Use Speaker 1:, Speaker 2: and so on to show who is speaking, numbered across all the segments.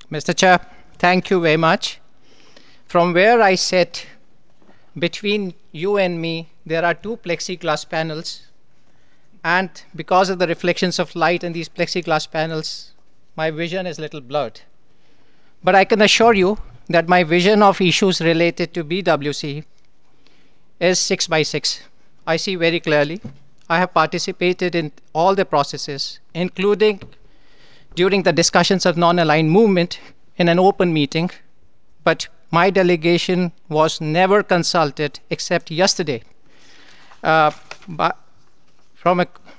Speaker 1: Mr. Chair, thank you very much. From where I sit, between you and me, there are two plexiglass panels, and because of the reflections of light in these plexiglass panels, my vision is a little blurred. But I can assure you that my vision of issues related to BWC is 6 by 6. I see very clearly. I have participated in all the processes, including during the discussions of non-aligned movement in an open meeting, but my delegation was never consulted except yesterday. Uh, but from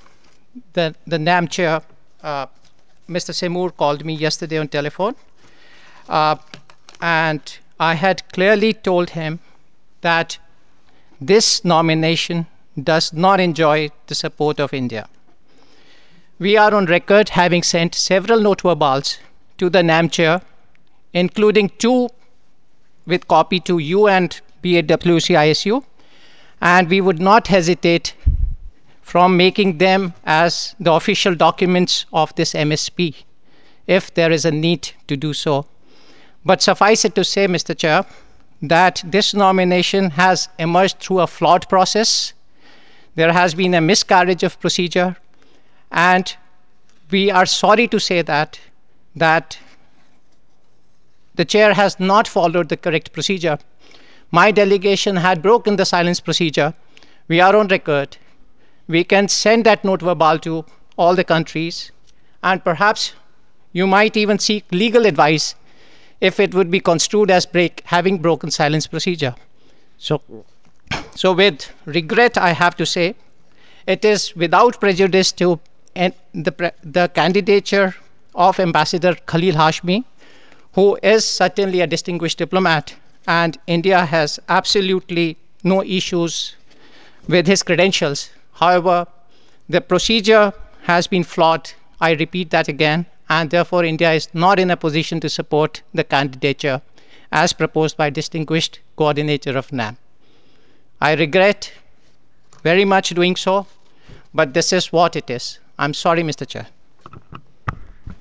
Speaker 1: the NAM chair, uh, Mr. Seymour called me yesterday on telephone, uh, and I had clearly told him that this nomination does not enjoy the support of India. We are on record having sent several note verbals to the NAM chair, including two with copy to you and BAWC-ISU, and we would not hesitate from making them as the official documents of this MSP if there is a need to do so. But suffice it to say, Mr. Chair, that this nomination has emerged through a flawed process. There has been a miscarriage of procedure, and we are sorry to say that the chair has not followed the correct procedure. My delegation had broken the silence procedure. We are on record. We can send that note verbal to all the countries, and perhaps you might even seek legal advice if it would be construed as having broken silence procedure. So, so with regret, I have to say, it is without prejudice to the candidature of Ambassador Khalil Hashmi, who is certainly a distinguished diplomat, and India has absolutely no issues with his credentials. However, the procedure has been flawed. I repeat that again, and therefore India is not in a position to support the candidature as proposed by distinguished coordinator of NAM. I regret very much doing so, but this is what it is. I'm sorry, Mr. Chair.